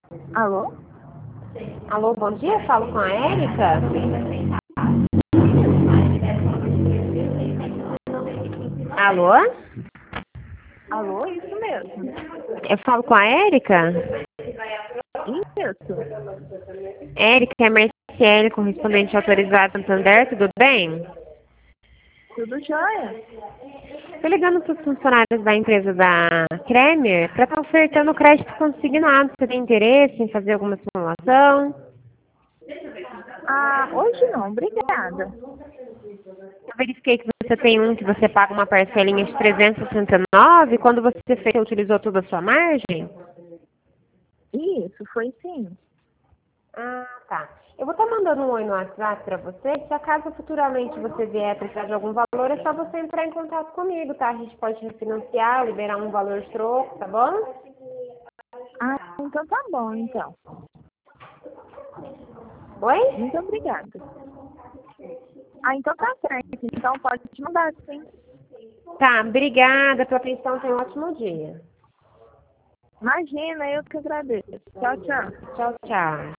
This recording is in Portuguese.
Alô? Alô, bom dia, falo com a Érica. Alô? Alô, isso mesmo. Eu falo com a Érica? Isso. Érica, é Marciele, correspondente autorizado Santander, tudo bem? Tudo jóia? Tô ligando para os funcionários da empresa da Kremer para estar ofertando crédito consignado. Você tem interesse em fazer alguma simulação? Ah, hoje não, obrigada. Eu verifiquei que você tem um que você paga uma parcelinha de 369. Quando você fez, você utilizou toda a sua margem? Isso, foi sim. Ah, tá. Eu vou estar mandando um oi no WhatsApp para você. Se acaso futuramente você vier precisar de algum valor, é só você entrar em contato comigo, tá? A gente pode refinanciar, liberar um valor de troco, tá bom? Ah, então tá bom, então. Oi? Muito obrigada. Ah, então tá certo. Então pode te mandar, sim. Tá, obrigada pela atenção. Tenha um ótimo dia. Imagina, eu que agradeço. Tchau, tchau. Tchau, tchau.